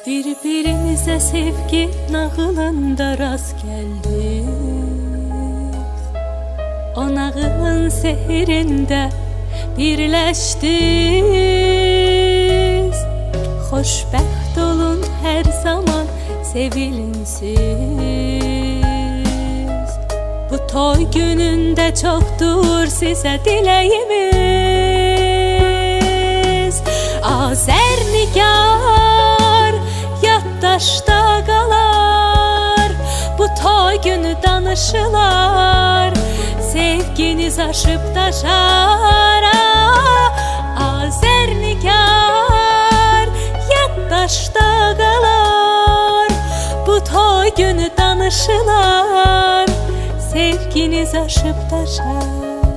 Birbirimize sevgi nağılında rast geldik. O nağılın sehrinde birleştik. Xoşbəxt olun her zaman, sevilin siz. Bu toy gününde çoktur size diləyimiz. Azərnigar yaddaşda qalar, bu toy günü danışılar, sevginiz aşıp taşar. Azərnigar yaddaşda qalar, bu toy günü danışılar, sevginiz aşıp taşar.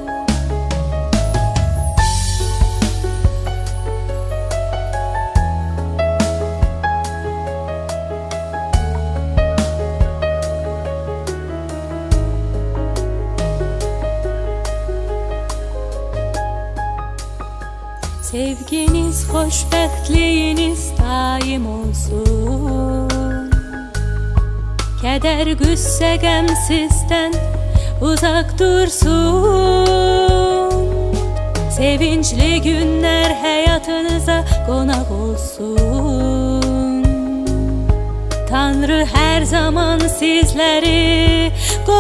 Sevginiz, xoşbəxtliyiniz daim olsun. Kədər, qüssə, qəm sizdən uzaq dursun. Sevincli günlər həyatınıza qonaq olsun. Tanrı hər zaman sizləri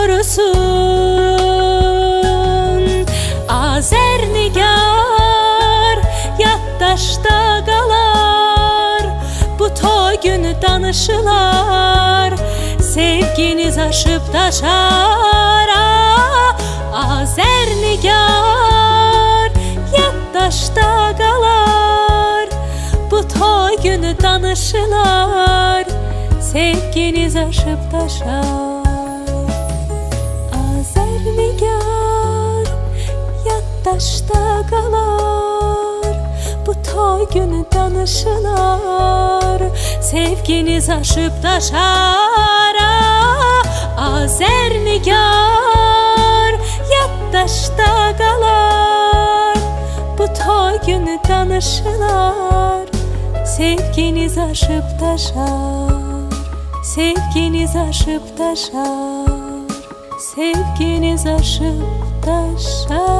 qorusun. Azərnigar yaddaşda qalar, bu toy günü danışılar, sevginiz aşıp taşar. Azərnigar yaddaşda qalar, bu toy günü danışılar, sevginiz aşıp taşar. Azərnigar yaddaşda qalar, bu toy günü danışılar, sevginiz aşıp taşar. Azərnigar yaddaşda qalar, bu toy günü danışılar, sevginiz aşıp taşar, sevginiz aşıp taşar, sevginiz aşıp taşar.